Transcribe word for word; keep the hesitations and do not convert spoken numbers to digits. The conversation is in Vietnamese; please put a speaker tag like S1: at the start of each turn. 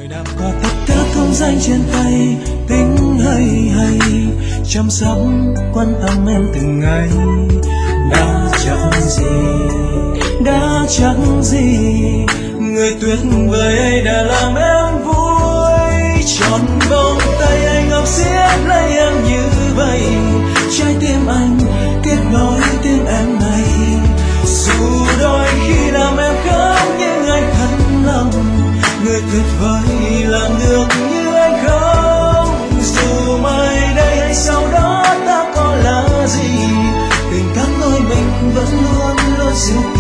S1: đạp qua tất cả công danh trên tay, tính hay hay chăm sóc quan tâm em từng ngày. Đã chẳng gì, đã chẳng gì, người tuyệt vời ấy đã làm em vui. Tròn vòng tay anh ôm siết lấy em như vậy, trái tim anh kết nối tim em này. Dù đôi khi làm em khóc nhưng anh thật lòng, người tuyệt vời làm được như anh không. Dù mai đây hay sau đó ta có là gì, tình cảm đôi mình vẫn luôn luôn giữ.